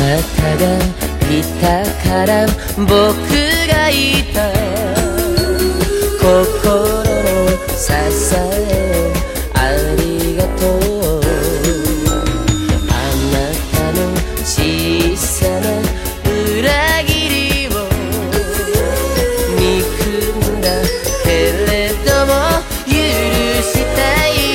なたがいたから僕がいた。心の支えありがとう。あなたの小さな裏切りを憎んだけれども許したい。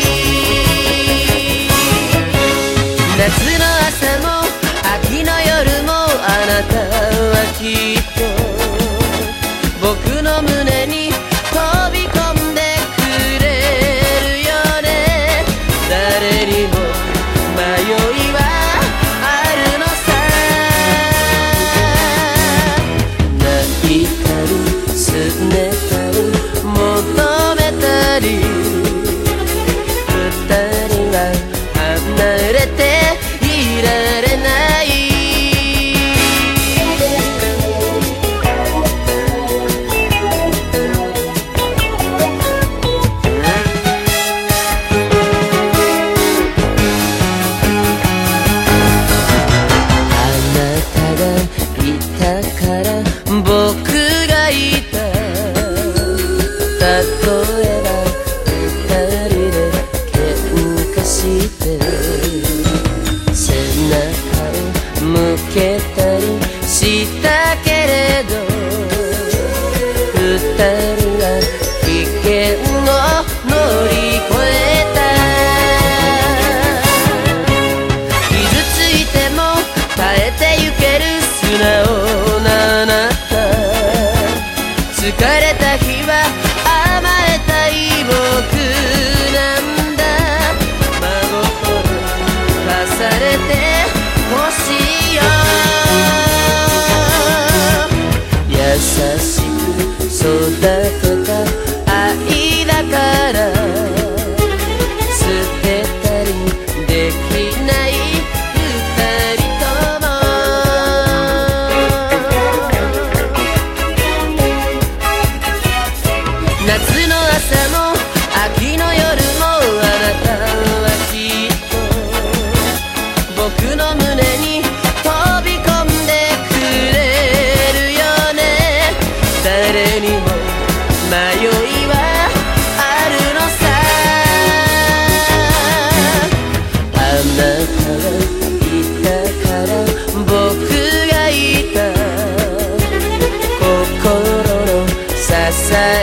夏の朝も秋の夜もあなたはきっと僕の胸に飛び込んでくれるよね。誰にも迷いはあるのさ。泣いたりすねたり求めたり二人は離れていられない。僕がいた。例えば二人で喧嘩して背中を向けたりしたけれど二人は危険を乗り越えた。傷ついても耐えてゆける素直なあなた。疲れた日は甘えたい僕なんだ。真心重ねてほしいよ。優しく育てた愛だから捨てたりできない二人とも。夏の朝も秋の夜もあなたはきっと僕の胸に飛び込んでくれるよね。誰にも迷いはあるのさ。あなたがいたから僕がいた。心の支え